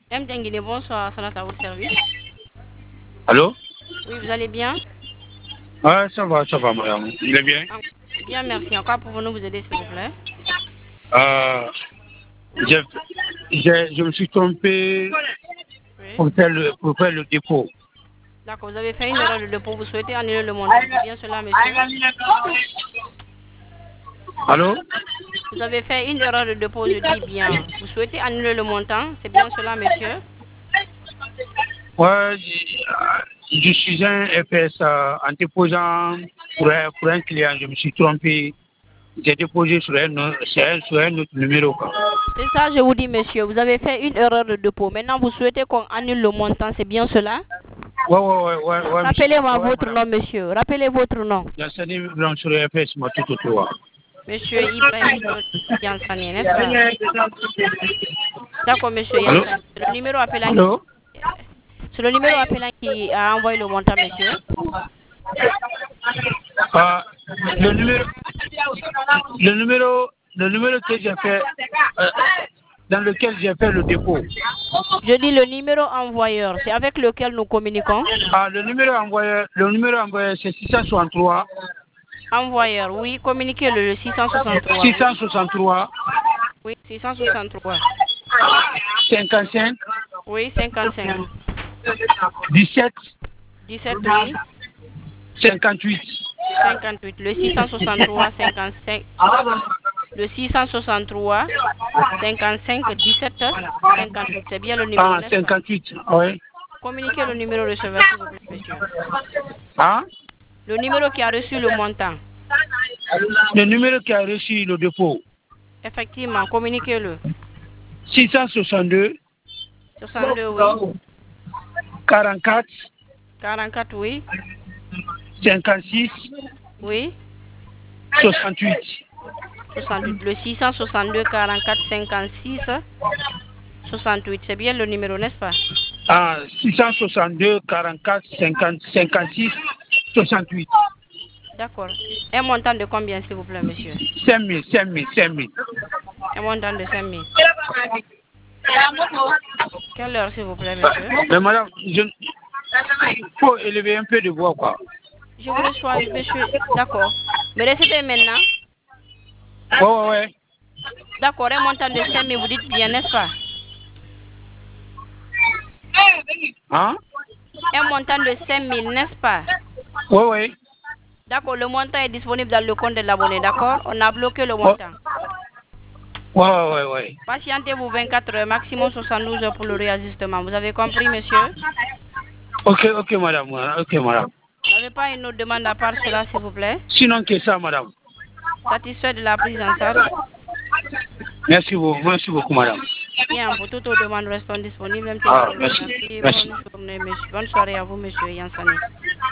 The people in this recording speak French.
M. Denguine, bonsoir, Sanata, à votre service. Allô? Oui, vous allez bien? Ah, ça va, madame. Il est bien? Bien, merci. Encore pouvons-nous vous aider, s'il vous plaît? Je me suis trompé Oui. pour faire le dépôt. D'accord, vous avez fait une erreur de dépôt. Vous souhaitez annuler le montant. C'est bien cela, monsieur? Allô? Vous avez fait une erreur de dépôt, je dis bien. Vous souhaitez annuler le montant. C'est bien cela, monsieur? Ouais, je suis un FS en déposant pour un client. Je me suis trompé. J'ai déposé sur un autre numéro. C'est ça, je vous dis, monsieur. Vous avez fait une erreur de dépôt. Maintenant, vous souhaitez qu'on annule le montant. C'est bien cela? Ouais. Rappelez-moi votre nom, monsieur. Rappelez votre nom. Yassani Blanc sur le FS, moi tout autour. Monsieur Ibrahim Yansani, n'est-ce pas? D'accord, monsieur Allô? Yansani. C'est le numéro appelant Allô? c'est le numéro appelant qui a envoyé le montant, monsieur. Le numéro que j'ai fait, dans lequel j'ai fait le dépôt. Je dis le numéro envoyeur, c'est avec lequel nous communiquons. Le numéro envoyé, c'est 663. Envoyeur, oui, communiquez-le, le 663. 663. Oui, 663. 55. Oui, 55. 17. 17, oui. 58. 58. Le 663, 55. Le 663, 55, 17, 58. C'est bien le numéro, n'est-ce pas? 58, oui. Communiquez le numéro receveur, s'il vous plaît, monsieur. Le numéro qui a reçu le montant. Le numéro qui a reçu le dépôt. Effectivement, communiquez-le. 662. 62, oui. 44. 44, oui. 56. Oui. 68. 68. Le 662 44 56 68. C'est bien le numéro, n'est-ce pas? 662 44 50 56 68. D'accord. Un montant de combien, s'il vous plaît, monsieur? 5 000. Un montant de 5 000. Quelle heure, s'il vous plaît, monsieur? Mais madame, il faut élever un peu de voix, quoi. Je vous reçois, monsieur. D'accord. Me recevez maintenant? Ouais. D'accord, un montant de 5 000, vous dites bien, n'est-ce pas? Hein? Un montant de 5 000, n'est-ce pas? Ouais. D'accord, le montant est disponible dans le compte de l'abonné, d'accord? On a bloqué le montant. Ouais. Patientez-vous 24 heures, maximum 72 heures pour le réajustement. Vous avez compris, monsieur? Ok, madame. Vous n'avez pas une autre demande à part cela, s'il vous plaît? Sinon que ça, madame. Satisfait de la prise en charge? Merci beaucoup, madame. Bien, pour toutes vos demandes restons disponibles. Merci. Bonne journée, monsieur. Bonne soirée à vous, monsieur Yansani.